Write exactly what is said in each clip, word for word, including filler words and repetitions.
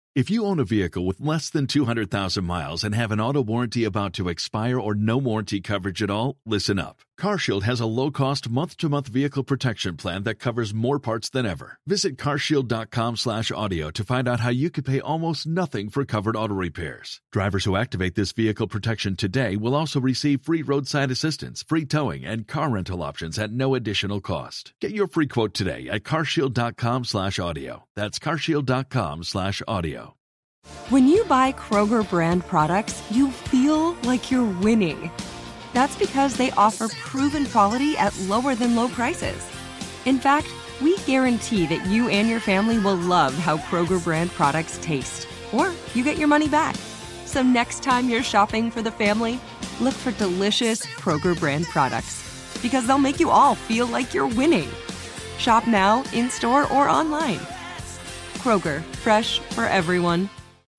If you own a vehicle with less than two hundred thousand miles and have an auto warranty about to expire or no warranty coverage at all, listen up. CarShield has a low-cost month-to-month vehicle protection plan that covers more parts than ever. Visit carshield.com slash audio to find out how you could pay almost nothing for covered auto repairs. Drivers who activate this vehicle protection today will also receive free roadside assistance, free towing, and car rental options at no additional cost. Get your free quote today at carshield.com slash audio. That's carshield.com slash audio. When you buy Kroger brand products, you feel like you're winning. That's because they offer proven quality at lower than low prices. In fact, we guarantee that you and your family will love how Kroger brand products taste, or you get your money back. So next time you're shopping for the family, look for delicious Kroger brand products, because they'll make you all feel like you're winning. Shop now, in-store, or online. Kroger, fresh for everyone.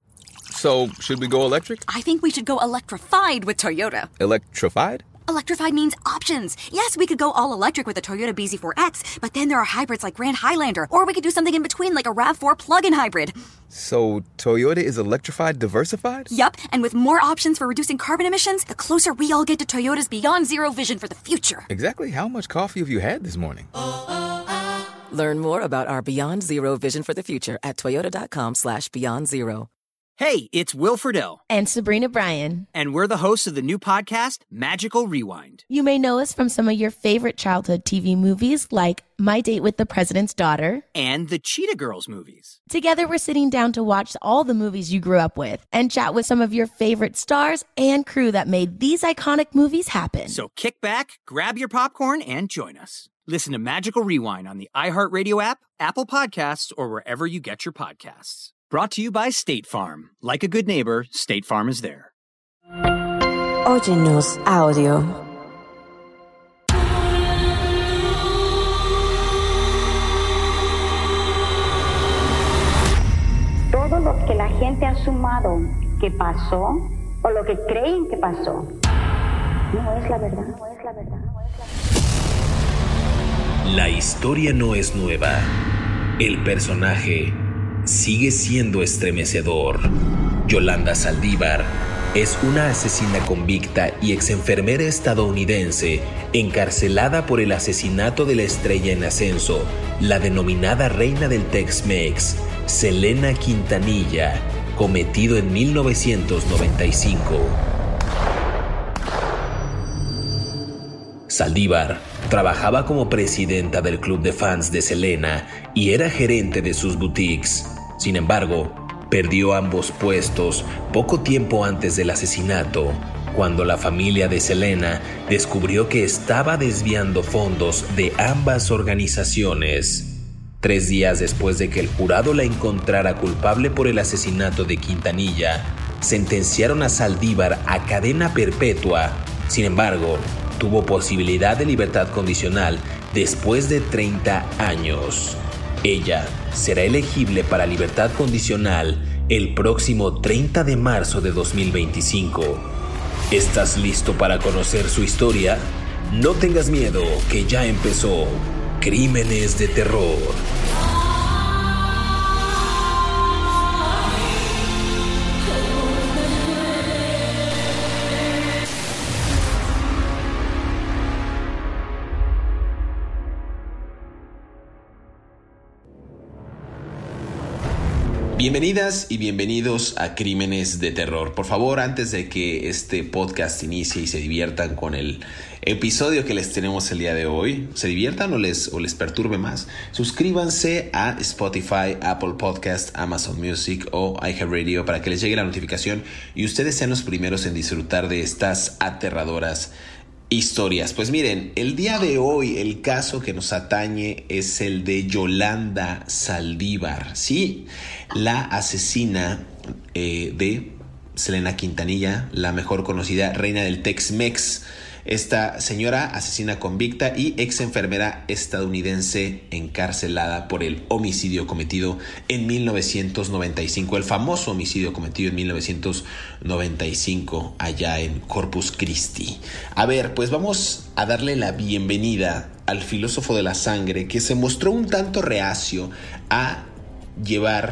So, should we go electric? I think we should go electrified with Toyota. Electrified? Electrified means options. Yes, we could go all electric with the Toyota B Z four X, but then there are hybrids like Grand Highlander, or we could do something in between like a RAV four plug-in hybrid. So, Toyota is electrified diversified? Yup, and with more options for reducing carbon emissions, the closer we all get to Toyota's Beyond Zero vision for the future. Exactly how much coffee have you had this morning? Learn more about our Beyond Zero vision for the future at toyota.com slash beyond zero. Hey, it's Will Friedle. And Sabrina Bryan. And we're the hosts of the new podcast, Magical Rewind. You may know us from some of your favorite childhood T V movies like My Date with the President's Daughter. And the Cheetah Girls movies. Together, we're sitting down to watch all the movies you grew up with and chat with some of your favorite stars and crew that made these iconic movies happen. So kick back, grab your popcorn, and join us. Listen to Magical Rewind on the iHeartRadio app, Apple Podcasts, or wherever you get your podcasts. Brought to you by State Farm. Like a good neighbor, State Farm is there. Óyenos audio. Todo lo que la gente ha sumado que pasó o lo que creen que pasó no es la verdad, no es la verdad, no es la verdad. La historia no es nueva. El personaje sigue siendo estremecedor. Yolanda Saldívar es una asesina convicta y exenfermera estadounidense encarcelada por el asesinato de la estrella en ascenso, la denominada reina del Tex-Mex, Selena Quintanilla, cometido en mil novecientos noventa y cinco. Saldívar trabajaba como presidenta del club de fans de Selena y era gerente de sus boutiques. Sin embargo, perdió ambos puestos poco tiempo antes del asesinato, cuando la familia de Selena descubrió que estaba desviando fondos de ambas organizaciones. Tres días después de que el jurado la encontrara culpable por el asesinato de Quintanilla, sentenciaron a Saldívar a cadena perpetua. Sin embargo, tuvo posibilidad de libertad condicional después de treinta años. Ella será elegible para libertad condicional el próximo treinta de marzo de dos mil veinticinco. ¿Estás listo para conocer su historia? No tengas miedo, que ya empezó Crímenes de Terror. Bienvenidas y bienvenidos a Crímenes de Terror. Por favor, antes de que este podcast inicie y se diviertan con el episodio que les tenemos el día de hoy, se diviertan o les, o les perturbe más, suscríbanse a Spotify, Apple Podcast, Amazon Music o iHeartRadio para que les llegue la notificación y ustedes sean los primeros en disfrutar de estas aterradoras historias. Pues miren, el día de hoy el caso que nos atañe es el de Yolanda Saldívar, sí, la asesina eh, de Selena Quintanilla, la mejor conocida reina del Tex-Mex. Esta señora asesina convicta y ex enfermera estadounidense encarcelada por el homicidio cometido en mil novecientos noventa y cinco, el famoso homicidio cometido en mil novecientos noventa y cinco allá en Corpus Christi. A ver, pues vamos a darle la bienvenida al filósofo de la sangre, que se mostró un tanto reacio a llevar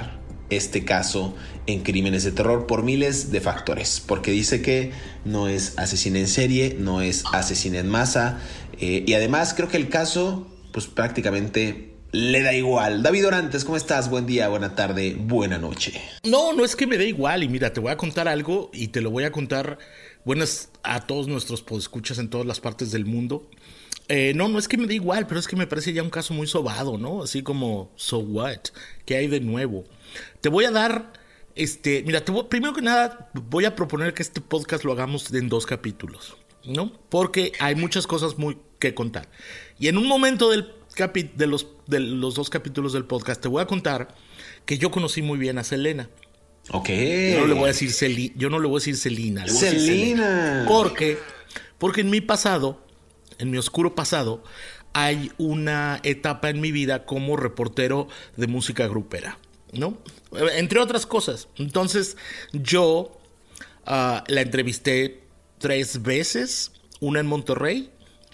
este caso en Crímenes de Terror por miles de factores, porque dice que no es asesina en serie, no es asesina en masa, eh, y además creo que el caso pues prácticamente le da igual. David Orantes, ¿cómo estás? Buen día, buena tarde, buena noche. No, no es que me dé igual, y mira, te voy a contar algo y te lo voy a contar. Buenas a todos nuestros podescuchas en todas las partes del mundo. Eh, no, no es que me dé igual, pero es que me parece ya un caso muy sobado, ¿no? Así como, so what? ¿Qué hay de nuevo? Te voy a dar, este, mira, te voy, primero que nada voy a proponer que este podcast lo hagamos en dos capítulos, ¿no? Porque hay muchas cosas muy que contar. Y en un momento del capi- de, los, de los dos capítulos del podcast te voy a contar que yo conocí muy bien a Selena. Ok. Yo no le voy a decir Celi- yo no le voy a decir Selena. Le voy a decir Selena. Selena. Porque, porque en mi pasado, en mi oscuro pasado, hay una etapa en mi vida como reportero de música grupera, ¿no? Entre otras cosas. Entonces, yo uh, la entrevisté tres veces, una en Monterrey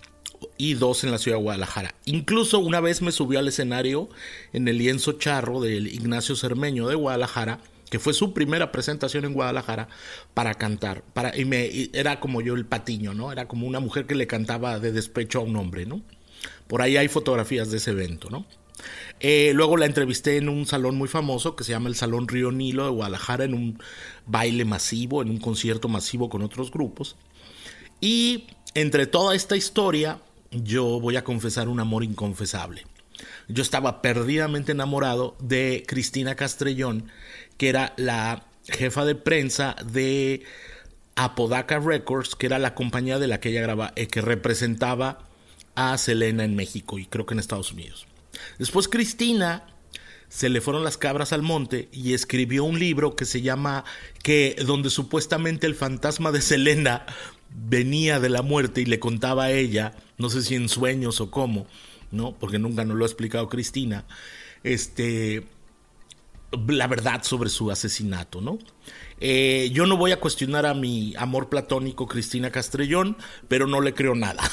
y dos en la ciudad de Guadalajara. Incluso una vez me subió al escenario en el lienzo charro del Ignacio Cermeño de Guadalajara, que fue su primera presentación en Guadalajara, para cantar. Para, y me, y era como yo el patiño, ¿no? Era como una mujer que le cantaba de despecho a un hombre, ¿no? Por ahí hay fotografías de ese evento, ¿no? Eh, luego la entrevisté en un salón muy famoso que se llama el Salón Río Nilo de Guadalajara, en un baile masivo, en un concierto masivo con otros grupos. Y entre toda esta historia, yo voy a confesar un amor inconfesable. Yo estaba perdidamente enamorado de Cristina Castrellón, que era la jefa de prensa de Apodaca Records, que era la compañía de la que ella graba, eh, que representaba a Selena en México y creo que en Estados Unidos. Después Cristina se le fueron las cabras al monte y escribió un libro que se llama, que donde supuestamente el fantasma de Selena venía de la muerte y le contaba a ella, no sé si en sueños o cómo, ¿no? Porque nunca nos lo ha explicado Cristina, este, la verdad sobre su asesinato, ¿no? Eh, yo no voy a cuestionar a mi amor platónico Cristina Castrellón, pero no le creo nada.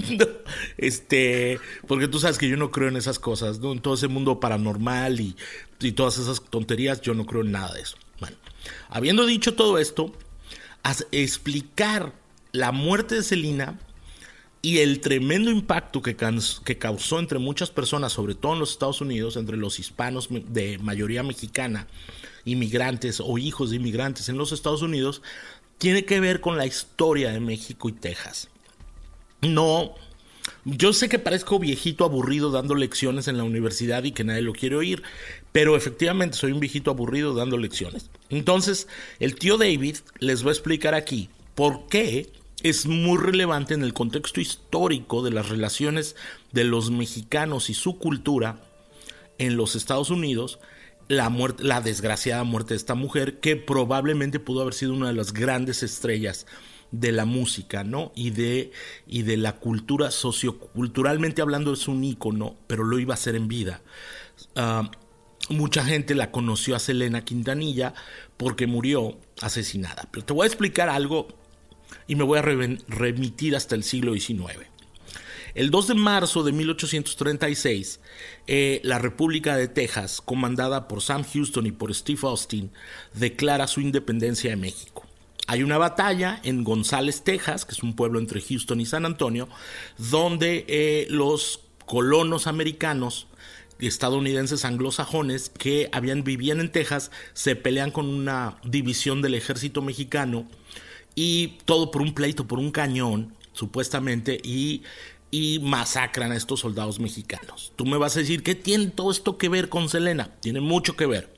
este, porque tú sabes que yo no creo en esas cosas, ¿no? En todo ese mundo paranormal y, y todas esas tonterías, yo no creo en nada de eso. Bueno, habiendo dicho todo esto, a explicar la muerte de Selena y el tremendo impacto que, can- que causó entre muchas personas, sobre todo en los Estados Unidos, entre los hispanos de mayoría mexicana, inmigrantes o hijos de inmigrantes en los Estados Unidos, tiene que ver con la historia de México y Texas. No, yo sé que parezco viejito aburrido dando lecciones en la universidad y que nadie lo quiere oír, pero efectivamente soy un viejito aburrido dando lecciones. Entonces, el tío David les va a explicar aquí por qué es muy relevante en el contexto histórico de las relaciones de los mexicanos y su cultura en los Estados Unidos, la muerte, la desgraciada muerte de esta mujer, que probablemente pudo haber sido una de las grandes estrellas de la música, ¿no? Y de, y de la cultura, socioculturalmente hablando es un ícono, pero lo iba a hacer en vida. Uh, mucha gente la conoció a Selena Quintanilla porque murió asesinada. Pero te voy a explicar algo y me voy a re- remitir hasta el siglo diecinueve. El dos de marzo de mil ochocientos treinta y seis, eh, la República de Texas, comandada por Sam Houston y por Steve Austin, declara su independencia de México. Hay una batalla en González, Texas, que es un pueblo entre Houston y San Antonio, donde eh, los colonos americanos, estadounidenses anglosajones que habían, vivían en Texas, se pelean con una división del ejército mexicano, y todo por un pleito, por un cañón, supuestamente, y... y masacran a estos soldados mexicanos. Tú me vas a decir, ¿qué tiene todo esto que ver con Selena? Tiene mucho que ver.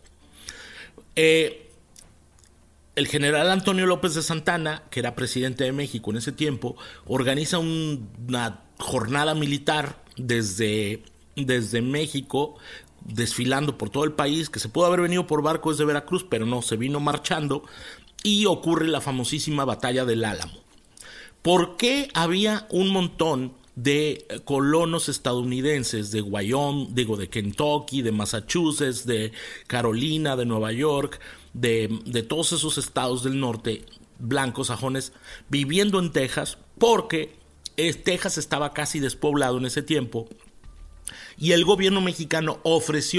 Eh, el general Antonio López de Santana, que era presidente de México en ese tiempo, organiza un, una jornada militar desde, desde México, desfilando por todo el país, que se pudo haber venido por barco desde Veracruz, pero no, se vino marchando, y ocurre la famosísima batalla del Álamo. ¿Por qué había un montón de colonos estadounidenses de Wyoming, digo, de Kentucky, de Massachusetts, de Carolina, de Nueva York, de, de todos esos estados del norte, blancos, sajones, viviendo en Texas? Porque eh, Texas estaba casi despoblado en ese tiempo y el gobierno mexicano ofreció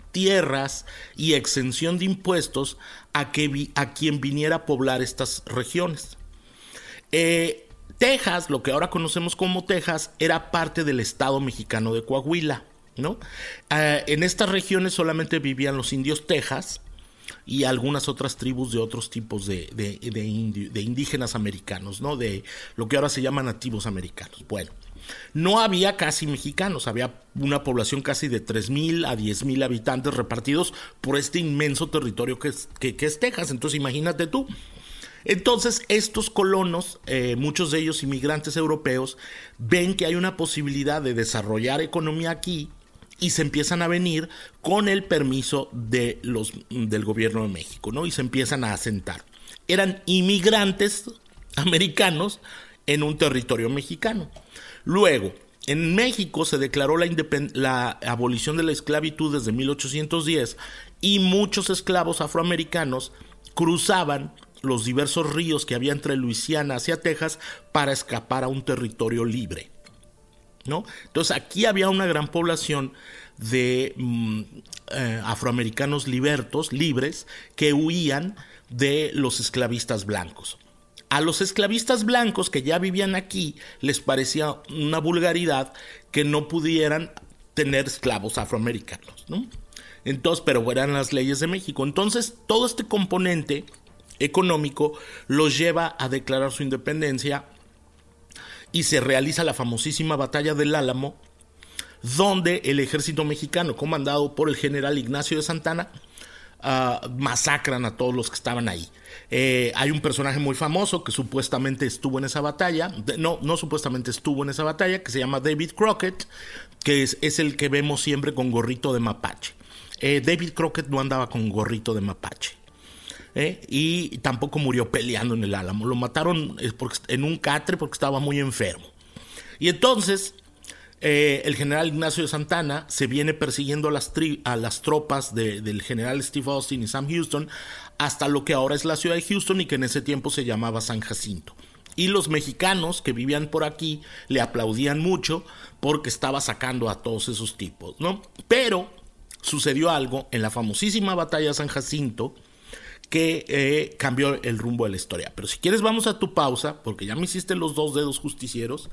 tierras y exención de impuestos a, que vi, a quien viniera a poblar estas regiones. Eh, Texas, lo que ahora conocemos como Texas, era parte del estado mexicano de Coahuila, ¿no? Eh, en estas regiones solamente vivían los indios Texas y algunas otras tribus de otros tipos de, de, de, indi, de indígenas americanos, ¿no? De lo que ahora se llaman nativos americanos. Bueno, no había casi mexicanos, había una población casi de tres mil a diez mil habitantes repartidos por este inmenso territorio que es, que, que es Texas. Entonces imagínate tú. Entonces estos colonos, eh, muchos de ellos inmigrantes europeos, ven que hay una posibilidad de desarrollar economía aquí y se empiezan a venir con el permiso de los, del gobierno de México, ¿no? Y se empiezan a asentar. Eran inmigrantes americanos en un territorio mexicano. Luego, en México se declaró la, independ- la abolición de la esclavitud desde mil ochocientos diez y muchos esclavos afroamericanos cruzaban los diversos ríos que había entre Luisiana hacia Texas para escapar a un territorio libre, ¿no? Entonces aquí había una gran población de mm, eh, afroamericanos libertos, libres, que huían de los esclavistas blancos. A los esclavistas blancos que ya vivían aquí les parecía una vulgaridad que no pudieran tener esclavos afroamericanos, ¿no? Entonces, pero eran las leyes de México. Entonces, todo este componente económico los lleva a declarar su independencia y se realiza la famosísima Batalla del Álamo, donde el ejército mexicano, comandado por el general Ignacio de Santana, Uh, masacran a todos los que estaban ahí. Eh, hay un personaje muy famoso que supuestamente estuvo en esa batalla, no, no supuestamente estuvo en esa batalla, que se llama David Crockett, que es, es el que vemos siempre con gorrito de mapache. Eh, David Crockett no andaba con gorrito de mapache. Eh, y tampoco murió peleando en el Álamo. Lo mataron porque, en un catre porque estaba muy enfermo. Y entonces Eh, el general Ignacio de Santana se viene persiguiendo a las, tri- a las tropas de, del general Steve Austin y Sam Houston hasta lo que ahora es la ciudad de Houston y que en ese tiempo se llamaba San Jacinto. Y los mexicanos que vivían por aquí le aplaudían mucho porque estaba sacando a todos esos tipos, ¿no? Pero sucedió algo en la famosísima batalla de San Jacinto que eh, cambió el rumbo de la historia. Pero si quieres vamos a tu pausa, porque ya me hiciste los dos dedos justicieros,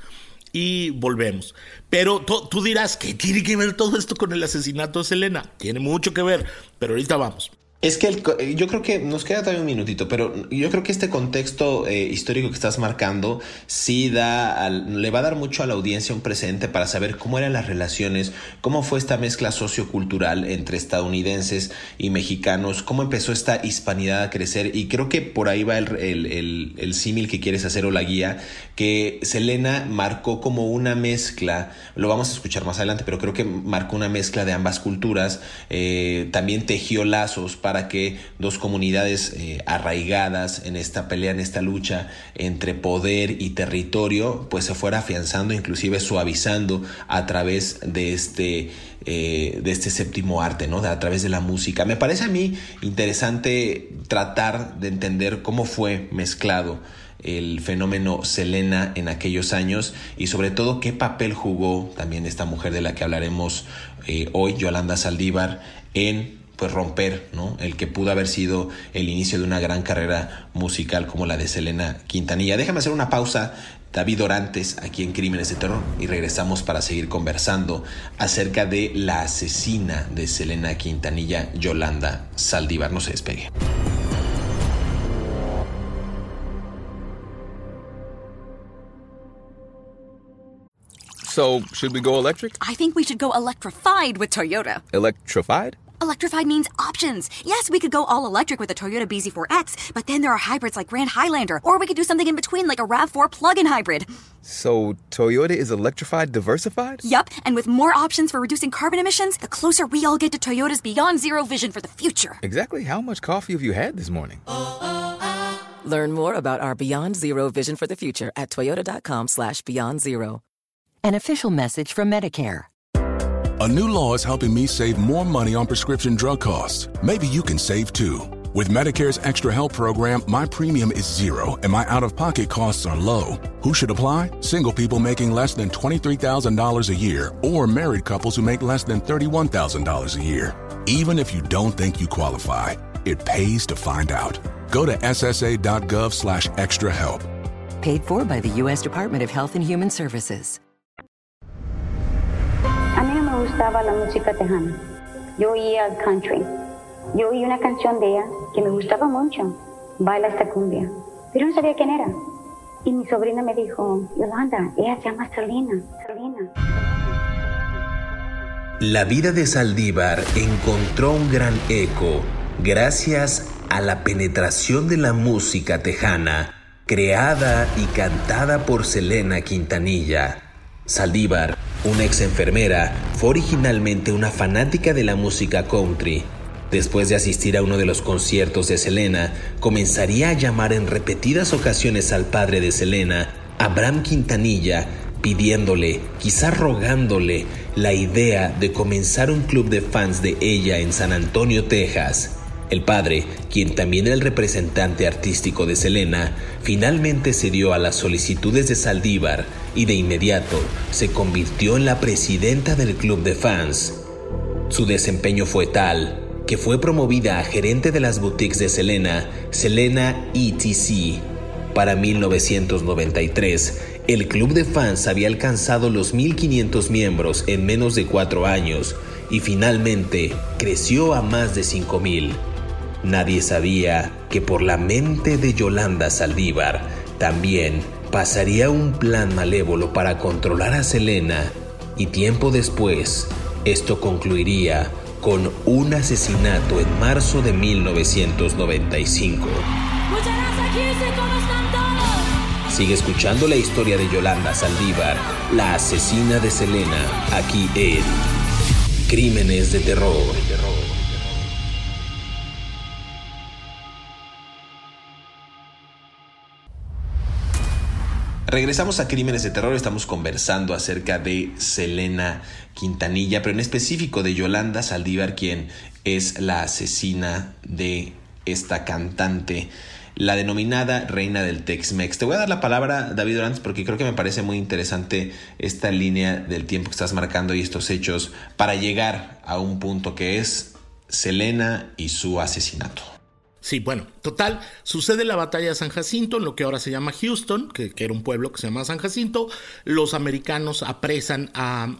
y volvemos. Pero tú, tú dirás, ¿qué tiene que ver todo esto con el asesinato de Selena? Tiene mucho que ver, pero ahorita vamos. Es que el, yo creo que nos queda todavía un minutito, pero yo creo que este contexto eh, histórico que estás marcando sí da al, le va a dar mucho a la audiencia un precedente para saber cómo eran las relaciones, cómo fue esta mezcla sociocultural entre estadounidenses y mexicanos, cómo empezó esta hispanidad a crecer, y creo que por ahí va el, el, el, el símil que quieres hacer o la guía, que Selena marcó como una mezcla, lo vamos a escuchar más adelante, pero creo que marcó una mezcla de ambas culturas, eh, también tejió lazos para para que dos comunidades eh, arraigadas en esta pelea, en esta lucha entre poder y territorio, pues se fuera afianzando, inclusive suavizando a través de este, eh, de este séptimo arte, ¿no? A través de la música. Me parece a mí interesante tratar de entender cómo fue mezclado el fenómeno Selena en aquellos años y sobre todo qué papel jugó también esta mujer de la que hablaremos eh, hoy, Yolanda Saldívar, en pues romper, ¿no? El que pudo haber sido el inicio de una gran carrera musical como la de Selena Quintanilla. Déjame hacer una pausa, David Orantes, aquí en Crímenes de Terror, y regresamos para seguir conversando acerca de la asesina de Selena Quintanilla, Yolanda Saldívar. No se despegue. So, should we go electric? I think we should go electrified with Toyota. Electrified? Electrified means options. Yes, we could go all electric with the Toyota B Z four X, but then there are hybrids like Grand Highlander, or we could do something in between like a RAV four plug-in hybrid. So, Toyota is electrified diversified? Yup, and with more options for reducing carbon emissions, the closer we all get to Toyota's Beyond Zero vision for the future. Exactly how much coffee have you had this morning? Learn more about our Beyond Zero vision for the future at toyota.com slash beyond zero. An official message from Medicare. A new law is helping me save more money on prescription drug costs. Maybe you can save too. With Medicare's Extra Help program, my premium is zero and my out-of-pocket costs are low. Who should apply? Single people making less than twenty-three thousand dollars a year or married couples who make less than thirty-one thousand dollars a year. Even if you don't think you qualify, it pays to find out. Go to S S A dot gov slash extra help. Paid for by the U S Department of Health and Human Services. A mí no me gustaba la música tejana. Yo oía country. Yo oí una canción de ella que me gustaba mucho. Baila esta cumbia. Pero no sabía quién era. Y mi sobrina me dijo, Yolanda, ella se llama Selena. Selena. La vida de Saldívar encontró un gran eco gracias a la penetración de la música tejana, creada y cantada por Selena Quintanilla. Saldívar, una ex enfermera, fue originalmente una fanática de la música country. Después de asistir a uno de los conciertos de Selena, comenzaría a llamar en repetidas ocasiones al padre de Selena, Abraham Quintanilla, pidiéndole, quizás rogándole, la idea de comenzar un club de fans de ella en San Antonio, Texas. El padre, quien también era el representante artístico de Selena, finalmente cedió a las solicitudes de Saldívar y de inmediato se convirtió en la presidenta del club de fans. Su desempeño fue tal que fue promovida a gerente de las boutiques de Selena, Selena E T C. Para mil novecientos noventa y tres, el club de fans había alcanzado los mil quinientos miembros en menos de cuatro años y finalmente creció a más de cinco mil. Nadie sabía que por la mente de Yolanda Saldívar también pasaría un plan malévolo para controlar a Selena, y tiempo después esto concluiría con un asesinato en marzo de mil novecientos noventa y cinco. Sigue escuchando la historia de Yolanda Saldívar, la asesina de Selena, aquí en Crímenes de Terror. Regresamos a Crímenes de Terror. Estamos conversando acerca de Selena Quintanilla, pero en específico de Yolanda Saldívar, quien es la asesina de esta cantante, la denominada reina del Tex-Mex. Te voy a dar la palabra, David Orantes, porque creo que me parece muy interesante esta línea del tiempo que estás marcando y estos hechos para llegar a un punto que es Selena y su asesinato. Sí, bueno, total, sucede la batalla de San Jacinto, en lo que ahora se llama Houston, que, que era un pueblo que se llama San Jacinto. Los americanos apresan a,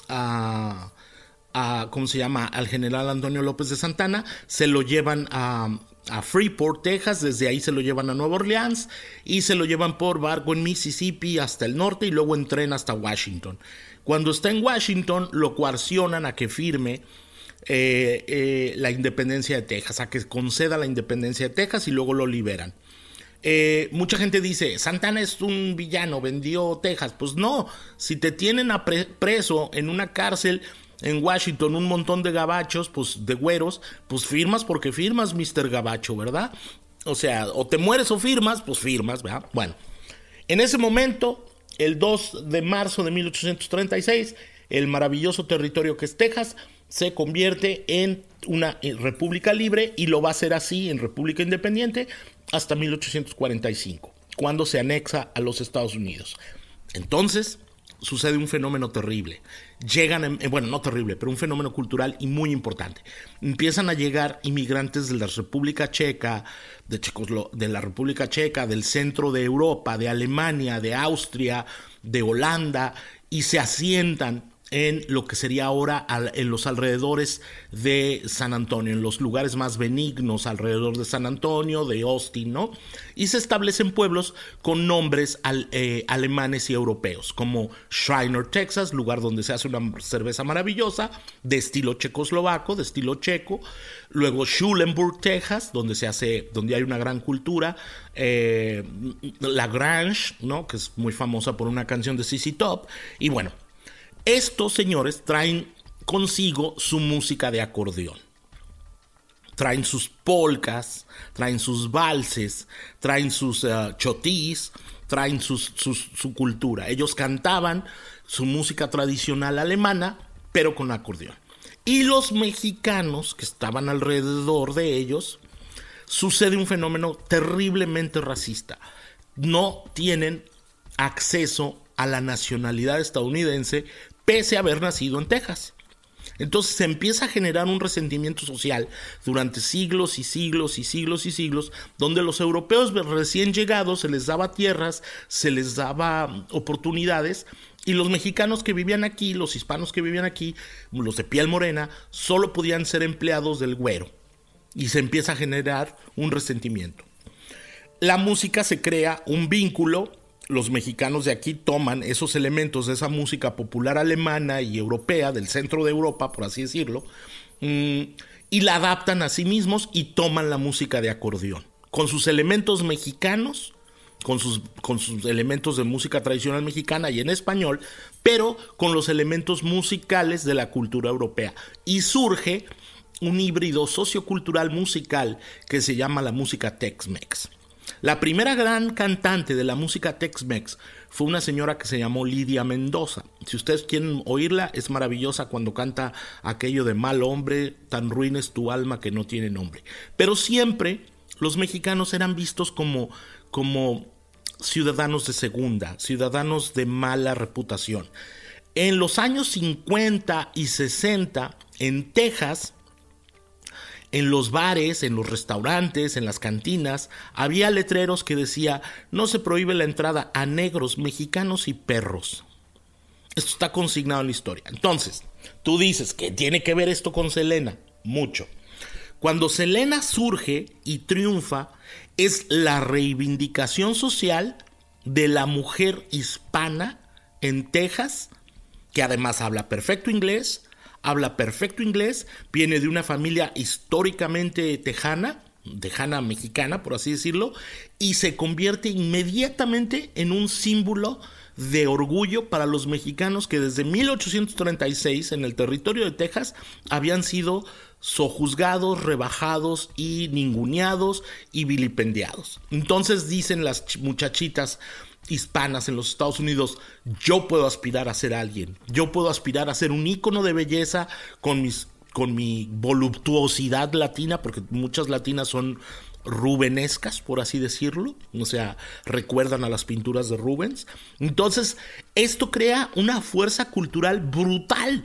a, a, ¿cómo se llama?, al general Antonio López de Santana, se lo llevan a, a Freeport, Texas, desde ahí se lo llevan a Nueva Orleans y se lo llevan por barco en Mississippi hasta el norte y luego en tren hasta Washington. Cuando está en Washington, lo coaccionan a que firme Eh, eh, la independencia de Texas, a que conceda la independencia de Texas y luego lo liberan. Eh, mucha gente dice, Santana es un villano, vendió Texas. Pues no, si te tienen a pre- preso en una cárcel en Washington un montón de gabachos, pues de güeros, pues firmas porque firmas, mister Gabacho, ¿verdad? O sea, o te mueres o firmas, pues firmas, ¿verdad? Bueno, en ese momento, el dos de marzo de mil ochocientos treinta y seis, el maravilloso territorio que es Texas se convierte en una república libre y lo va a hacer así en república independiente hasta mil ochocientos cuarenta y cinco, cuando se anexa a los Estados Unidos. Entonces sucede un fenómeno terrible. Llegan, bueno, no terrible, pero un fenómeno cultural y muy importante. Empiezan a llegar inmigrantes de la República Checa, de, Checoslo- de la República Checa, del centro de Europa, de Alemania, de Austria, de Holanda, y se asientan en lo que sería ahora al, en los alrededores de San Antonio, en los lugares más benignos alrededor de San Antonio, de Austin, ¿no? Y se establecen pueblos con nombres al, eh, alemanes y europeos, como Schreiner, Texas, lugar donde se hace una cerveza maravillosa, de estilo checoslovaco, de estilo checo. Luego Schulenburg, Texas, donde se hace, donde hay una gran cultura. Eh, La Grange, ¿no?, que es muy famosa por una canción de Z Z Top. Y bueno, estos señores traen consigo su música de acordeón. Traen sus polcas, traen sus valses, traen sus uh, chotís, traen sus, sus, su cultura. Ellos cantaban su música tradicional alemana, pero con acordeón. Y los mexicanos que estaban alrededor de ellos, sucede un fenómeno terriblemente racista. No tienen acceso a la nacionalidad estadounidense, pese a haber nacido en Texas. Entonces se empieza a generar un resentimiento social durante siglos y siglos y siglos y siglos, donde los europeos recién llegados se les daba tierras, se les daba oportunidades, y los mexicanos que vivían aquí, los hispanos que vivían aquí, los de piel morena, solo podían ser empleados del güero. Y se empieza a generar un resentimiento. La música se crea un vínculo. Los mexicanos de aquí toman esos elementos de esa música popular alemana y europea, del centro de Europa, por así decirlo, mmm, y la adaptan a sí mismos y toman la música de acordeón, con sus elementos mexicanos, con sus, con sus elementos de música tradicional mexicana y en español, pero con los elementos musicales de la cultura europea. Y surge un híbrido sociocultural musical que se llama la música Tex-Mex. La primera gran cantante de la música Tex-Mex fue una señora que se llamó Lidia Mendoza. Si ustedes quieren oírla, es maravillosa cuando canta aquello de mal hombre, tan ruin es tu alma que no tiene nombre. Pero siempre los mexicanos eran vistos como, como ciudadanos de segunda, ciudadanos de mala reputación. En los años cincuenta y sesenta, en Texas, en los bares, en los restaurantes, en las cantinas, había letreros que decía: no se prohíbe la entrada a negros, mexicanos y perros. Esto está consignado en la historia. Entonces, tú dices, ¿qué tiene que ver esto con Selena? Mucho. Cuando Selena surge y triunfa, es la reivindicación social de la mujer hispana en Texas, que además habla perfecto inglés, habla perfecto inglés, viene de una familia históricamente tejana, tejana mexicana, por así decirlo, y se convierte inmediatamente en un símbolo de orgullo para los mexicanos que desde mil ochocientos treinta y seis en el territorio de Texas habían sido sojuzgados, rebajados y ninguneados y vilipendiados. Entonces dicen las muchachitas hispanas en los Estados Unidos: yo puedo aspirar a ser alguien, yo puedo aspirar a ser un ícono de belleza con, mis, con mi voluptuosidad latina, porque muchas latinas son rubenescas, por así decirlo, o sea, recuerdan a las pinturas de Rubens. Entonces, esto crea una fuerza cultural brutal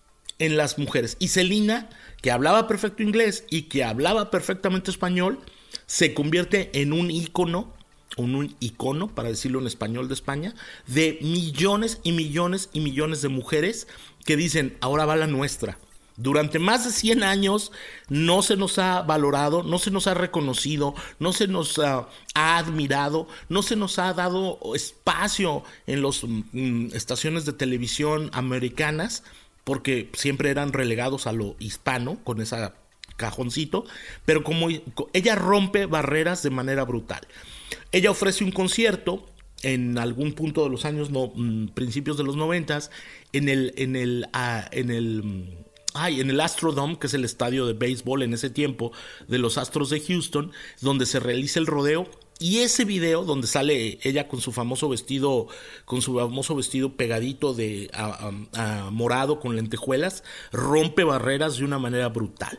en las mujeres. Y Selena, que hablaba perfecto inglés y que hablaba perfectamente español, se convierte en un ícono, un, un icono, para decirlo en español de España, de millones y millones y millones de mujeres que dicen: ahora va la nuestra. Durante más de cien años no se nos ha valorado, no se nos ha reconocido, no se nos uh, ha admirado, no se nos ha dado espacio en las mm, estaciones de televisión americanas, porque siempre eran relegados a lo hispano con ese cajoncito, pero como ella rompe barreras de manera brutal. Ella ofrece un concierto en algún punto de los años, no, principios de los noventas, en el, en el, uh, en el, ay, en el Astrodome, que es el estadio de béisbol en ese tiempo de los Astros de Houston, donde se realiza el rodeo. Y ese video donde sale ella con su famoso vestido, con su famoso vestido pegadito de a, a, a morado con lentejuelas, rompe barreras de una manera brutal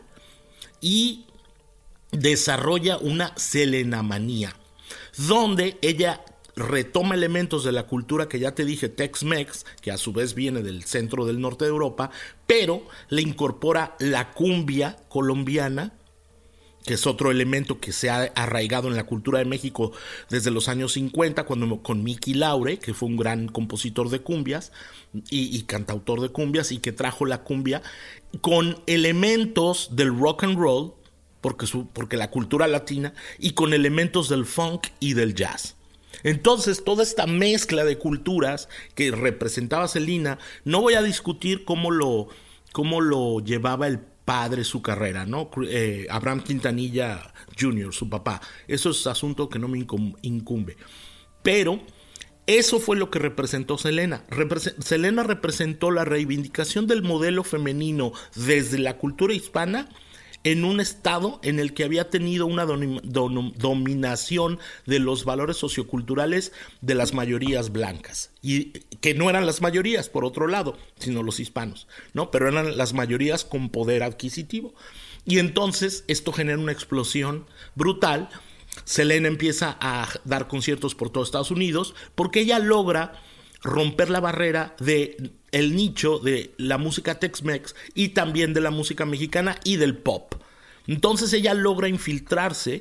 y desarrolla una selenamanía, donde ella retoma elementos de la cultura que ya te dije, Tex-Mex, que a su vez viene del centro del norte de Europa, pero le incorpora la cumbia colombiana, que es otro elemento que se ha arraigado en la cultura de México desde los años cincuenta, cuando con Mickey Laure, que fue un gran compositor de cumbias y, y cantautor de cumbias, y que trajo la cumbia con elementos del rock and roll, porque, su, porque la cultura latina, y con elementos del funk y del jazz. Entonces, toda esta mezcla de culturas que representaba Selena, no voy a discutir cómo lo, cómo lo llevaba el padre su carrera, ¿no? Eh, Abraham Quintanilla junior, su papá. Eso es asunto que no me incumbe. Pero eso fue lo que representó Selena. Repres- Selena representó la reivindicación del modelo femenino desde la cultura hispana en un estado en el que había tenido una dom- dom- dominación de los valores socioculturales de las mayorías blancas, y que no eran las mayorías, por otro lado, sino los hispanos, ¿no? Pero eran las mayorías con poder adquisitivo. Y entonces esto genera una explosión brutal. Selena empieza a dar conciertos por todo Estados Unidos porque ella logra romper la barrera de el nicho de la música Tex-Mex y también de la música mexicana y del pop. Entonces ella logra infiltrarse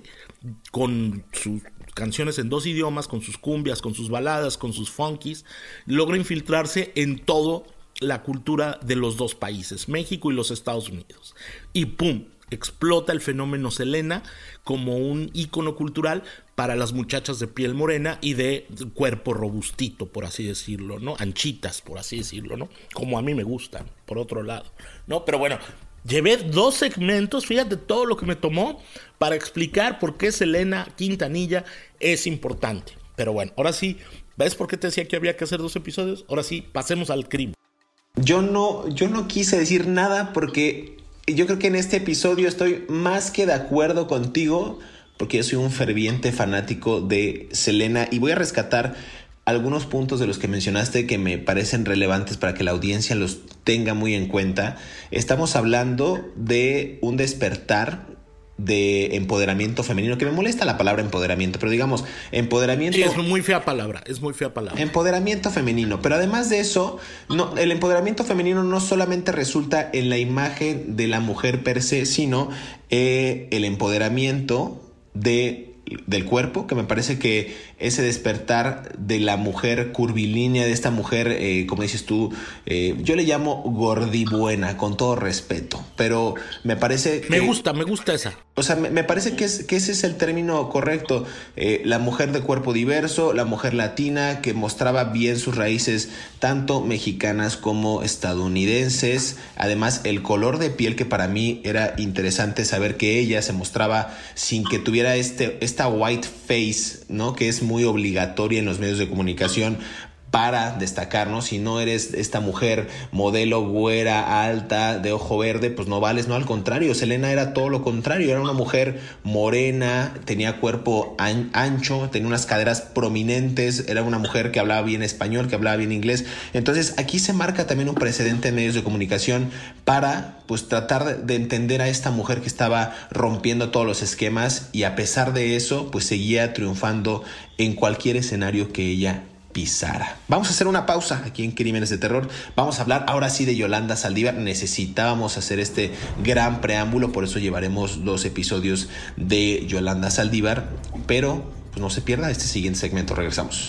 con sus canciones en dos idiomas, con sus cumbias, con sus baladas, con sus funkies, logra infiltrarse en toda la cultura de los dos países, México y los Estados Unidos. Y ¡pum!, explota el fenómeno Selena como un ícono cultural para las muchachas de piel morena y de cuerpo robustito, por así decirlo, ¿no? Anchitas, por así decirlo, ¿no? Como a mí me gustan, por otro lado, ¿no? Pero bueno, llevé dos segmentos, fíjate todo lo que me tomó para explicar por qué Selena Quintanilla es importante. Pero bueno, ahora sí, ¿ves por qué te decía que había que hacer dos episodios? Ahora sí, pasemos al crimen. Yo no, yo no quise decir nada porque yo creo que en este episodio estoy más que de acuerdo contigo, porque yo soy un ferviente fanático de Selena y voy a rescatar algunos puntos de los que mencionaste que me parecen relevantes para que la audiencia los tenga muy en cuenta. Estamos hablando de un despertar de empoderamiento femenino, que me molesta la palabra empoderamiento, pero digamos, empoderamiento... Sí, es muy fea palabra, es muy fea palabra. Empoderamiento femenino, pero además de eso, no, el empoderamiento femenino no solamente resulta en la imagen de la mujer per se, sino eh, el empoderamiento de... del cuerpo, que me parece que ese despertar de la mujer curvilínea, de esta mujer, eh, como dices tú, eh, yo le llamo gordibuena, con todo respeto, pero me parece que, me gusta, me gusta esa. O sea, me, me parece que, es, que ese es el término correcto, eh, la mujer de cuerpo diverso, la mujer latina, que mostraba bien sus raíces, tanto mexicanas como estadounidenses, además el color de piel, que para mí era interesante saber que ella se mostraba sin que tuviera este, esta white face, ¿no? Que es muy obligatoria en los medios de comunicación para destacarnos. Si no eres esta mujer modelo, güera, alta, de ojo verde, pues no vales. No, al contrario, Selena era todo lo contrario. Era una mujer morena, tenía cuerpo an- ancho, tenía unas caderas prominentes, era una mujer que hablaba bien español, que hablaba bien inglés. Entonces aquí se marca también un precedente en medios de comunicación para pues tratar de, de entender a esta mujer que estaba rompiendo todos los esquemas, y a pesar de eso pues seguía triunfando en cualquier escenario que ella pisara. Vamos a hacer una pausa aquí en Crímenes de Terror. Vamos a hablar ahora sí de Yolanda Saldívar. Necesitábamos hacer este gran preámbulo, por eso llevaremos dos episodios de Yolanda Saldívar, pero pues no se pierda este siguiente segmento. Regresamos.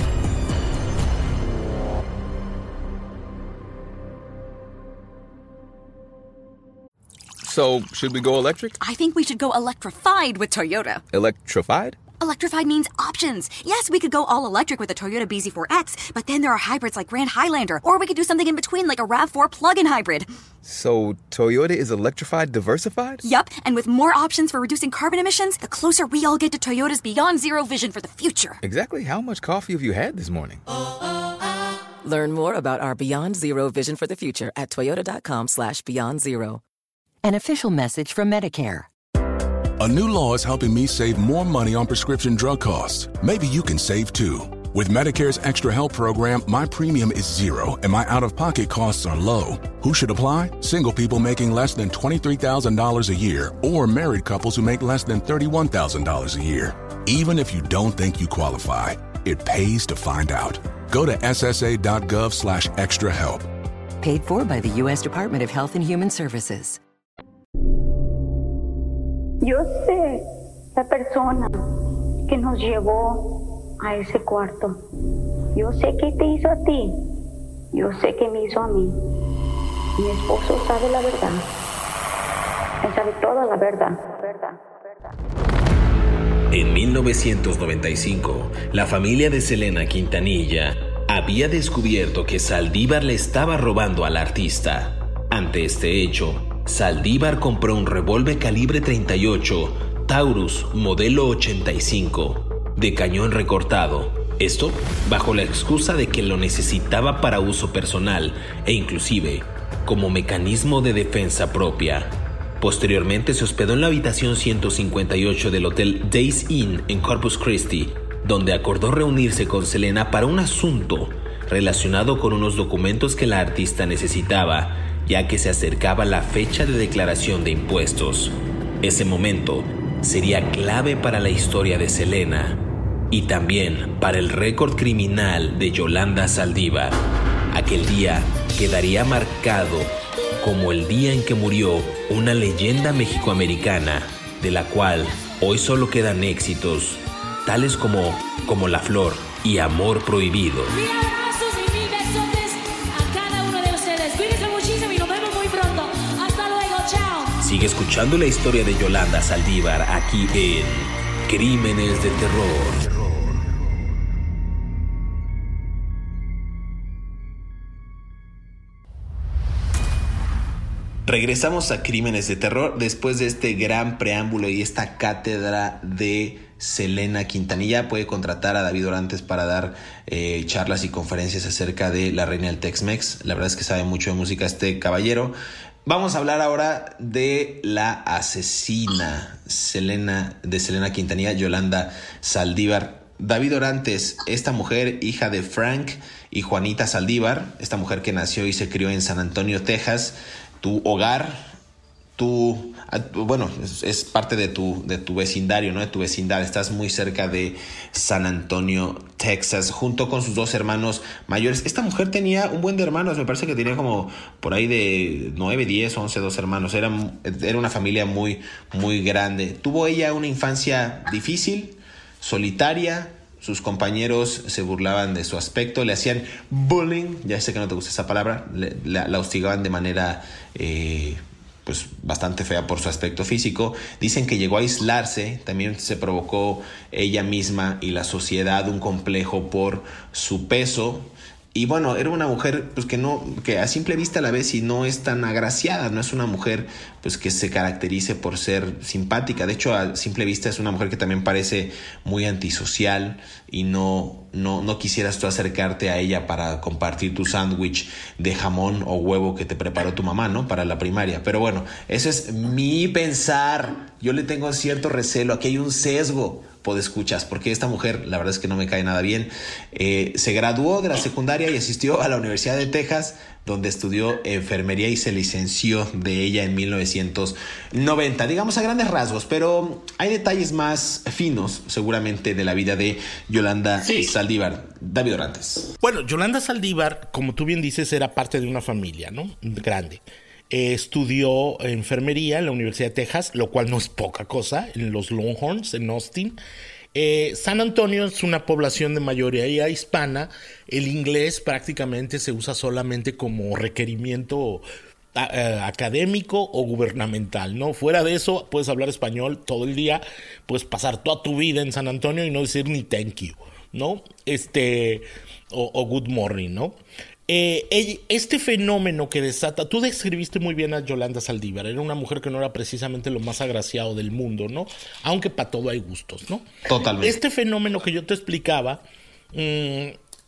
So, should we go electric? I think we should go electrified with Toyota. Electrified? Electrified means options. Yes, we could go all electric with the Toyota B Z four X, but then there are hybrids like Grand Highlander, or we could do something in between like a RAV four plug-in hybrid. So, Toyota is electrified diversified? Yup, and with more options for reducing carbon emissions, the closer we all get to Toyota's Beyond Zero vision for the future. Exactly how much coffee have you had this morning? Learn more about our Beyond Zero vision for the future at toyota.com slash beyond zero. An official message from Medicare. A new law is helping me save more money on prescription drug costs. Maybe you can save too. With Medicare's Extra Help program, my premium is zero and my out-of-pocket costs are low. Who should apply? Single people making less than twenty-three thousand dollars a year, or married couples who make less than thirty-one thousand dollars a year. Even if you don't think you qualify, it pays to find out. Go to ssa.gov slash extra help. Paid for by the U S Department of Health and Human Services. Yo sé la persona que nos llevó a ese cuarto. Yo sé qué te hizo a ti. Yo sé qué me hizo a mí. Mi esposo sabe la verdad. Él sabe toda la verdad. verdad, verdad. En mil novecientos noventa y cinco, la familia de Selena Quintanilla había descubierto que Saldívar le estaba robando al artista. Ante este hecho, Saldívar compró un revólver calibre treinta y ocho Taurus modelo ochenta y cinco de cañón recortado. Esto bajo la excusa de que lo necesitaba para uso personal e inclusive como mecanismo de defensa propia. Posteriormente se hospedó en la habitación ciento cincuenta y ocho del Hotel Days Inn en Corpus Christi, donde acordó reunirse con Selena para un asunto relacionado con unos documentos que la artista necesitaba, ya que se acercaba la fecha de declaración de impuestos. Ese momento sería clave para la historia de Selena y también para el récord criminal de Yolanda Saldívar. Aquel día quedaría marcado como el día en que murió una leyenda mexicoamericana, de la cual hoy solo quedan éxitos, tales como Como la Flor y Amor Prohibido. Mil abrazos y mil besotes a cada uno de ustedes. Cuídense muchísimo y nos vemos muy pronto. Hasta luego, chao. Sigue escuchando la historia de Yolanda Saldívar aquí en Crímenes de Terror. Regresamos a Crímenes de Terror después de este gran preámbulo y esta cátedra de Selena Quintanilla. Puede contratar a David Orantes para dar eh, charlas y conferencias acerca de la reina del Tex-Mex. La verdad es que sabe mucho de música este caballero. Vamos a hablar ahora de la asesina Selena, de Selena Quintanilla, Yolanda Saldívar. David Orantes, esta mujer, hija de Frank y Juanita Saldívar, esta mujer que nació y se crió en San Antonio, Texas, tu hogar, tu, bueno, es, es parte de tu, de tu vecindario, ¿no? De tu vecindad. Estás muy cerca de San Antonio, Texas, junto con sus dos hermanos mayores. Esta mujer tenía un buen de hermanos, me parece que tenía como por ahí de nueve, diez, once, dos hermanos. Era, era una familia muy, muy grande. Tuvo ella una infancia difícil, solitaria. Sus compañeros se burlaban de su aspecto, le hacían bullying, ya sé que no te gusta esa palabra, le, la, la hostigaban de manera eh, pues bastante fea por su aspecto físico. Dicen que llegó a aislarse, también se provocó ella misma y la sociedad un complejo por su peso. Y bueno, era una mujer pues que no, que a simple vista la ves y no es tan agraciada, no es una mujer pues que se caracterice por ser simpática. De hecho, a simple vista es una mujer que también parece muy antisocial y no, no, no quisieras tú acercarte a ella para compartir tu sándwich de jamón o huevo que te preparó tu mamá, ¿no? Para la primaria. Pero bueno, eso es mi pensar. Yo le tengo cierto recelo, aquí hay un sesgo. Podescuchas, porque esta mujer la verdad es que no me cae nada bien. Eh, se graduó de la secundaria y asistió a la Universidad de Texas, donde estudió enfermería y se licenció de ella en mil novecientos noventa, digamos a grandes rasgos, pero hay detalles más finos seguramente de la vida de Yolanda sí. Saldívar. David Orantes. Bueno, Yolanda Saldívar, como tú bien dices, era parte de una familia, ¿no? Grande. Eh, estudió enfermería en la Universidad de Texas, lo cual no es poca cosa, en los Longhorns, en Austin. Eh, San Antonio es una población de mayoría hispana. El inglés prácticamente se usa solamente como requerimiento a, a, académico o gubernamental, ¿no? Fuera de eso, puedes hablar español todo el día, puedes pasar toda tu vida en San Antonio y no decir ni thank you, ¿no? Este, o, o good morning, ¿no? Eh, este fenómeno que desata, tú describiste muy bien a Yolanda Saldívar, era una mujer que no era precisamente lo más agraciado del mundo, ¿no? Aunque para todo hay gustos, ¿no? Totalmente. Este fenómeno que yo te explicaba, mmm,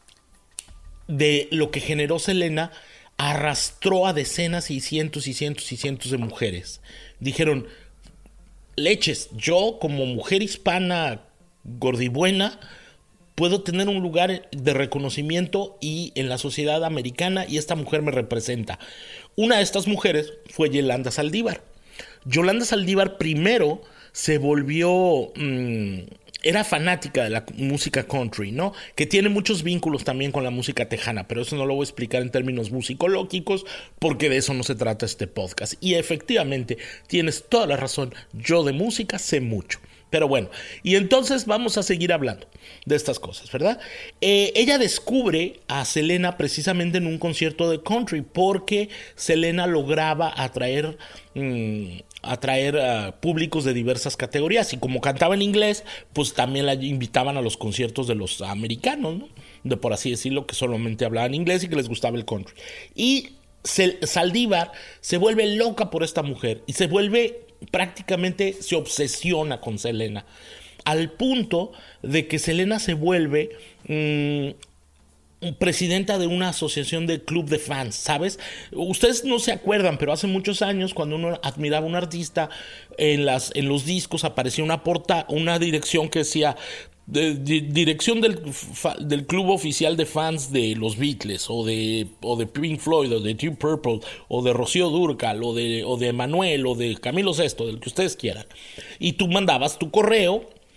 de lo que generó Selena, arrastró a decenas y cientos y cientos y cientos de mujeres. Dijeron, leches, yo como mujer hispana gordibuena puedo tener un lugar de reconocimiento y en la sociedad americana y esta mujer me representa. Una de estas mujeres fue Yolanda Saldívar. Yolanda Saldívar primero se volvió... Mmm, era fanática de la música country, ¿no? Que tiene muchos vínculos también con la música tejana, pero eso no lo voy a explicar en términos musicológicos porque de eso no se trata este podcast. Y efectivamente, tienes toda la razón, yo de música sé mucho. Pero bueno, y entonces vamos a seguir hablando de estas cosas, ¿verdad? Eh, ella descubre a Selena precisamente en un concierto de country porque Selena lograba atraer, mmm, atraer a públicos de diversas categorías y como cantaba en inglés, pues también la invitaban a los conciertos de los americanos, ¿no? De por así decirlo, que solamente hablaban inglés y que les gustaba el country. Y Saldívar se vuelve loca por esta mujer y se vuelve... prácticamente se obsesiona con Selena al punto de que Selena se vuelve mmm, presidenta de una asociación de club de fans, ¿sabes? Ustedes no se acuerdan, pero hace muchos años cuando uno admiraba a un artista en, las, en los discos aparecía una, porta, una dirección que decía de, de, dirección del, del club oficial de fans de los Beatles o de, o de Pink Floyd o de Deep Purple o de Rocío Dúrcal o de, o de Manuel o de Camilo Sesto, del que ustedes quieran, y tú mandabas tu correo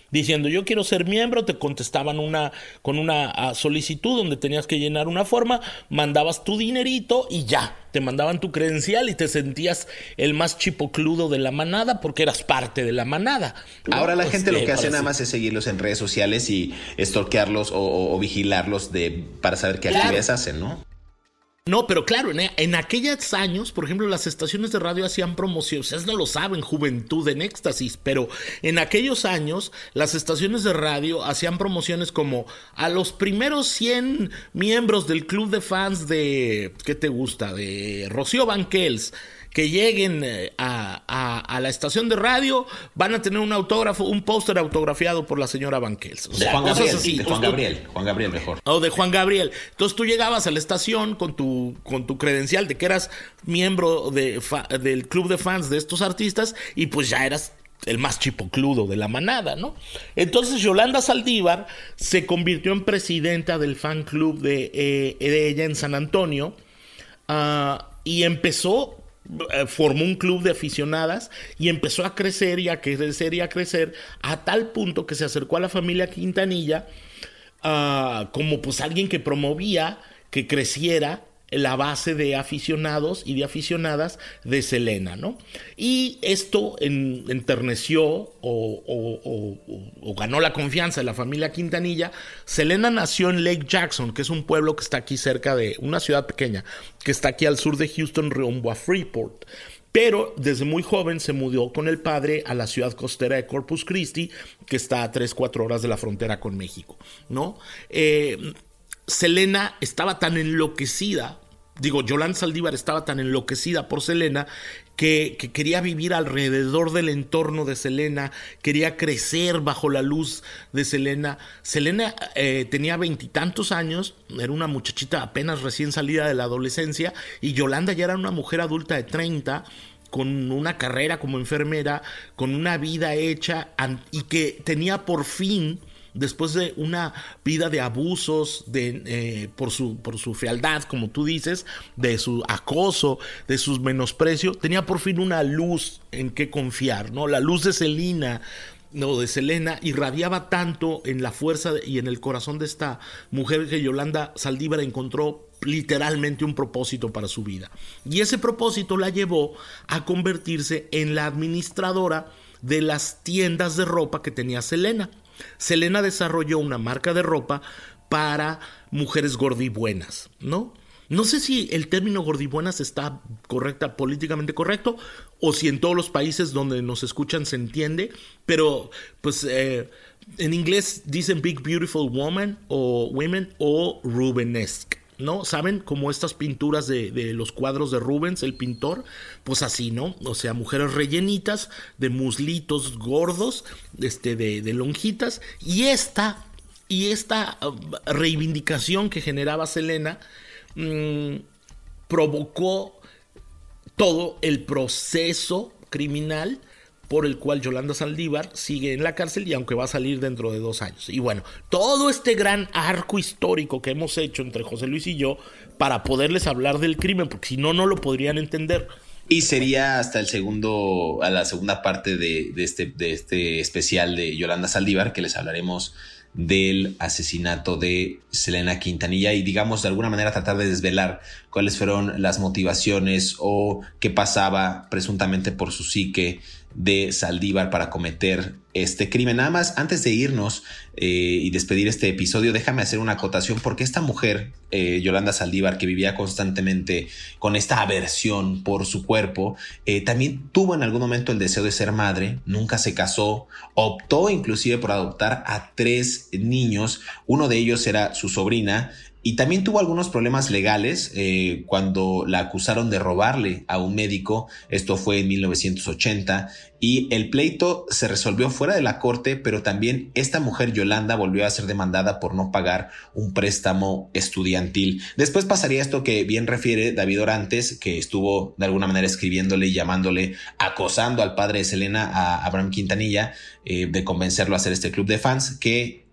diciendo yo quiero ser miembro, te contestaban una con una uh, solicitud donde tenías que llenar una forma, mandabas tu dinerito y ya, te mandaban tu credencial y te sentías el más chipocludo de la manada porque eras parte de la manada. Ahora la pues, gente lo que hace parece... nada más es seguirlos en redes sociales y stalkearlos o, o, o vigilarlos de, para saber qué claro. actividades hacen, ¿no? No, pero claro, en, en aquellos años, por ejemplo, las estaciones de radio hacían promociones, ustedes no lo saben, Juventud en Éxtasis, pero en aquellos años las estaciones de radio hacían promociones como a los primeros cien miembros del club de fans de, ¿qué te gusta? De Rocío Banquels, que lleguen a, a, a la estación de radio, van a tener un autógrafo, un póster autografiado por la señora Banquels. O sea, de Juan Gabriel, así, de Juan Gabriel, Juan Gabriel mejor. O de Juan Gabriel. Entonces tú llegabas a la estación con tu, con tu credencial de que eras miembro de fa, del club de fans de estos artistas y pues ya eras el más chipocludo de la manada, ¿no? Entonces Yolanda Saldívar se convirtió en presidenta del fan club de, eh, de ella en San Antonio uh, y empezó... formó un club de aficionadas y empezó a crecer y a crecer y a crecer a tal punto que se acercó a la familia Quintanilla uh, como pues alguien que promovía que creciera la base de aficionados y de aficionadas de Selena, ¿no? Y esto en, enterneció o, o, o, o ganó la confianza de la familia Quintanilla. Selena nació en Lake Jackson, que es un pueblo que está aquí cerca de una ciudad pequeña, que está aquí al sur de Houston, rumbo a Freeport. Pero desde muy joven se mudó con el padre a la ciudad costera de Corpus Christi, que está a tres, cuatro horas de la frontera con México, ¿no? Eh... Selena estaba tan enloquecida, digo, Yolanda Saldívar estaba tan enloquecida por Selena que, que quería vivir alrededor del entorno de Selena, quería crecer bajo la luz de Selena. Selena eh, tenía veintitantos años, era una muchachita apenas recién salida de la adolescencia y Yolanda ya era una mujer adulta de treinta, con una carrera como enfermera, con una vida hecha y que tenía por fin... después de una vida de abusos, de, eh, por, su, por su fealdad, como tú dices, de su acoso, de su menosprecio, tenía por fin una luz en que confiar, ¿no? La luz de Selena, no, de Selena, irradiaba tanto en la fuerza y en el corazón de esta mujer que Yolanda Saldívar encontró literalmente un propósito para su vida. Y ese propósito la llevó a convertirse en la administradora de las tiendas de ropa que tenía Selena. Selena desarrolló una marca de ropa para mujeres gordibuenas, ¿no? No sé si el término gordibuenas está correcta, políticamente correcto, o si en todos los países donde nos escuchan se entiende, pero pues eh, en inglés dicen Big Beautiful Woman o Women o Rubenesque, ¿no? ¿Saben? Como estas pinturas de, de los cuadros de Rubens, el pintor, pues así, ¿no? O sea, mujeres rellenitas, de muslitos gordos, este, de, de lonjitas, y esta, y esta reivindicación que generaba Selena mmm, provocó todo el proceso criminal por el cual Yolanda Saldívar sigue en la cárcel y aunque va a salir dentro de dos años. Y bueno, todo este gran arco histórico que hemos hecho entre José Luis y yo para poderles hablar del crimen, porque si no, no lo podrían entender. Y sería hasta el segundo, a la segunda parte de, de, este, de este especial de Yolanda Saldívar, que les hablaremos del asesinato de Selena Quintanilla y digamos de alguna manera tratar de desvelar cuáles fueron las motivaciones o qué pasaba presuntamente por su psique de Saldívar para cometer este crimen. Nada más, antes de irnos eh, y despedir este episodio, déjame hacer una acotación porque esta mujer, eh, Yolanda Saldívar, que vivía constantemente con esta aversión por su cuerpo, eh, también tuvo en algún momento el deseo de ser madre, nunca se casó, optó inclusive por adoptar a tres niños, uno de ellos era su sobrina, y también tuvo algunos problemas legales eh, cuando la acusaron de robarle a un médico. Esto fue en mil novecientos ochenta y el pleito se resolvió fuera de la corte, pero también esta mujer Yolanda volvió a ser demandada por no pagar un préstamo estudiantil. Después pasaría esto que bien refiere David Orantes, que estuvo de alguna manera escribiéndole y llamándole, acosando al padre de Selena, a Abraham Quintanilla, eh, de convencerlo a hacer este club de fans, que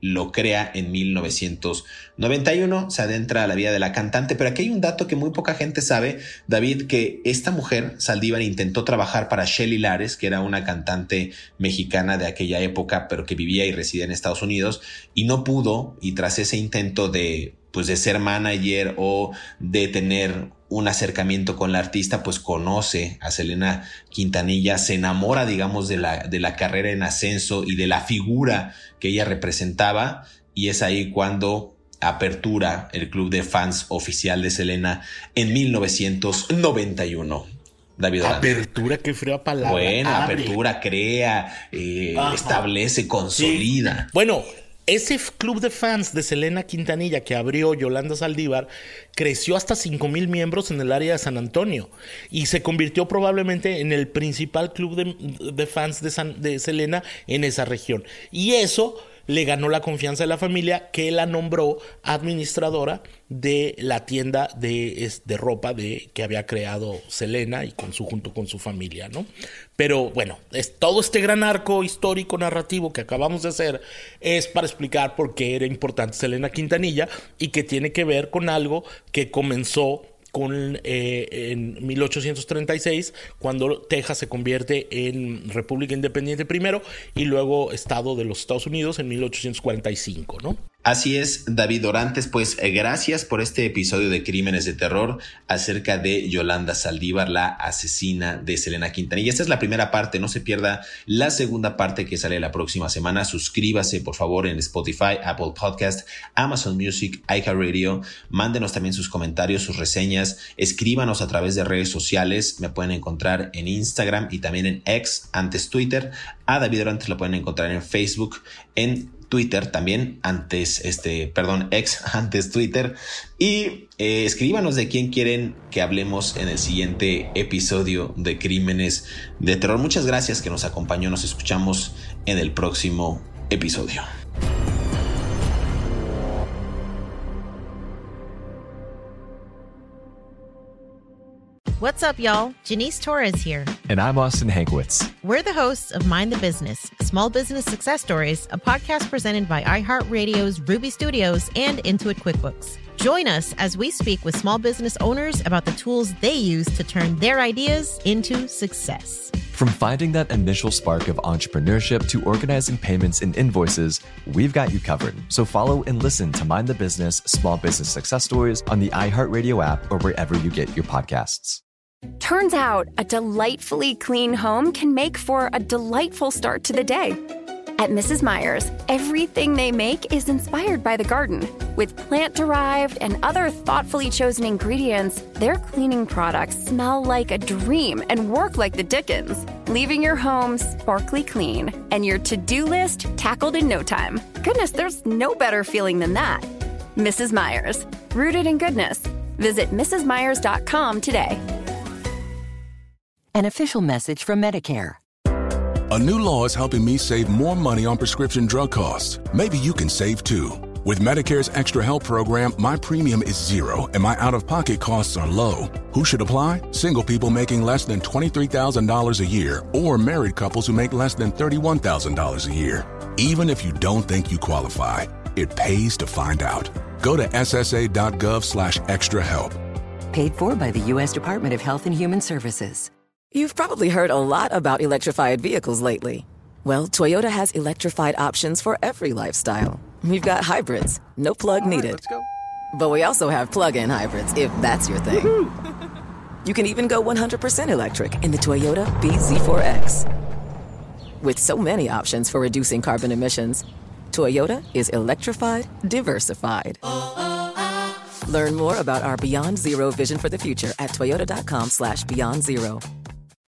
lo crea en mil novecientos noventa y uno, se adentra a la vida de la cantante, pero aquí hay un dato que muy poca gente sabe, David, que esta mujer, Saldívar, intentó trabajar para Shelly Lares, que era una cantante mexicana de aquella época, pero que vivía y residía en Estados Unidos, y no pudo, y tras ese intento de, pues, de ser manager o de tener un acercamiento con la artista, pues conoce a Selena Quintanilla, se enamora, digamos, de la, de la carrera en ascenso y de la figura que ella representaba, y es ahí cuando apertura el club de fans oficial de Selena en mil novecientos noventa y uno. David Orante. Apertura, qué fea palabra. Bueno, Abre. apertura, crea, eh, establece, consolida. Sí. Bueno, ese club de fans de Selena Quintanilla que abrió Yolanda Saldívar creció hasta cinco mil miembros en el área de San Antonio y se convirtió probablemente en el principal club de, de fans de, San, de Selena en esa región. Y eso le ganó la confianza de la familia, que la nombró administradora de la tienda de, de ropa de, que había creado Selena y con su, junto con su familia, ¿no? Pero bueno, es, todo este gran arco histórico narrativo que acabamos de hacer es para explicar por qué era importante Selena Quintanilla y que tiene que ver con algo que comenzó con, eh, en mil ochocientos treinta y seis, cuando Texas se convierte en República Independiente primero y luego Estado de los Estados Unidos en mil ochocientos cuarenta y cinco, ¿no? Así es, David Orantes, pues eh, gracias por este episodio de Crímenes de Terror acerca de Yolanda Saldívar, la asesina de Selena Quintanilla. Esta es la primera parte, no se pierda la segunda parte que sale la próxima semana. Suscríbase, por favor, en Spotify, Apple Podcast, Amazon Music, iHeartRadio. Mándenos también sus comentarios, sus reseñas. Escríbanos a través de redes sociales. Me pueden encontrar en Instagram y también en X, antes Twitter. A David Orantes lo pueden encontrar en Facebook, en Twitter también, antes este, perdón, ex, antes Twitter. Y eh, escríbanos de quién quieren que hablemos en el siguiente episodio de Crímenes de Terror. Muchas gracias que nos acompañó. Nos escuchamos en el próximo episodio. What's up, y'all? Janice Torres here. And I'm Austin Hankwitz. We're the hosts of Mind the Business, Small Business Success Stories, a podcast presented by iHeartRadio's Ruby Studios and Intuit QuickBooks. Join us as we speak with small business owners about the tools they use to turn their ideas into success. From finding that initial spark of entrepreneurship to organizing payments and invoices, we've got you covered. So follow and listen to Mind the Business, Small Business Success Stories on the iHeartRadio app or wherever you get your podcasts. Turns out a delightfully clean home can make for a delightful start to the day. At Missus Meyer's, everything they make is inspired by the garden. With plant-derived and other thoughtfully chosen ingredients, their cleaning products smell like a dream and work like the Dickens, leaving your home sparkly clean and your to-do list tackled in no time. Goodness, there's no better feeling than that. Missus Meyer's, rooted in goodness. Visit Mrs Meyers dot com today. An official message from Medicare. A new law is helping me save more money on prescription drug costs. Maybe you can save too. With Medicare's Extra Help program, my premium is zero and my out-of-pocket costs are low. Who should apply? Single people making less than twenty-three thousand dollars a year or married couples who make less than thirty-one thousand dollars a year. Even if you don't think you qualify, it pays to find out. Go to S S A dot gov slash extra help. Paid for by the U S Department of Health and Human Services. You've probably heard a lot about electrified vehicles lately. Well, Toyota has electrified options for every lifestyle. We've got hybrids, no plug All right, needed. let's go. But we also have plug-in hybrids, if that's your thing. Woo-hoo. You can even go one hundred percent electric in the Toyota B Z four X. With so many options for reducing carbon emissions, Toyota is electrified, diversified. Learn more about our Beyond Zero vision for the future at toyota.com slash beyond zero.